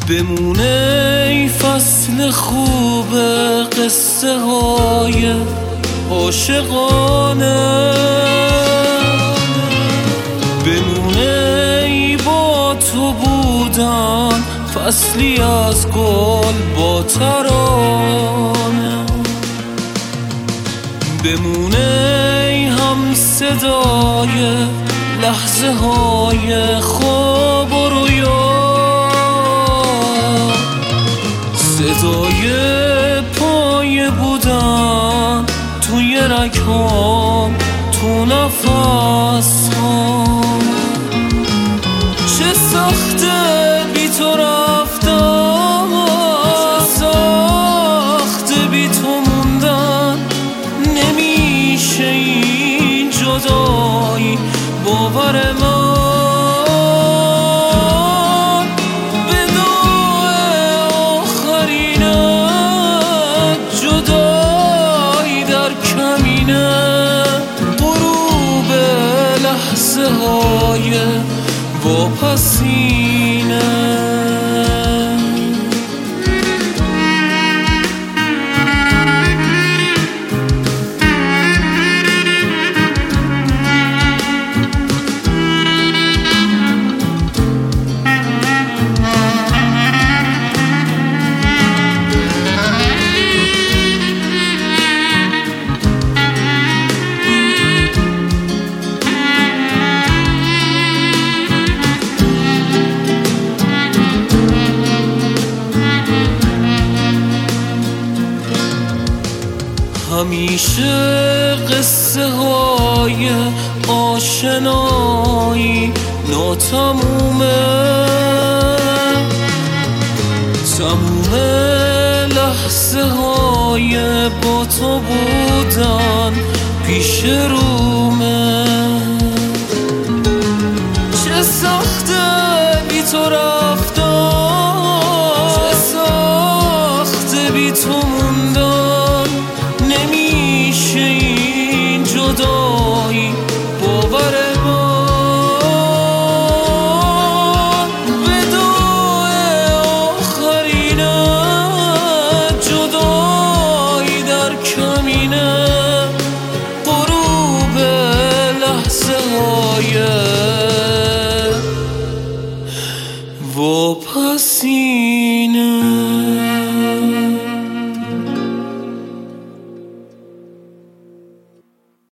بمونه ای فصل خوب قصه های عاشقانه، بمونه ای با تو بودن فصلی از گل با ترانه، بمونه ای هم صدای لحظه های خواب و رویا، صدای پای بودن توی رگ‌هام، تو نفس‌هام. چه سخته بی تو رفتم، چه سخته بی تو موندن، نمیشه این جدایی باور من. لحظه های واپسینه، همیشه قصه های آشنایی ناتمومه، تموم لحظه های با تو بودن پیش رومه. چه سخته بی تو رفتن، چه سخته بی تو موندن، نمیشه این جدایی باور من. وداع آخرینه، جدایی در کمینه، غروب لحظه های واپسینه.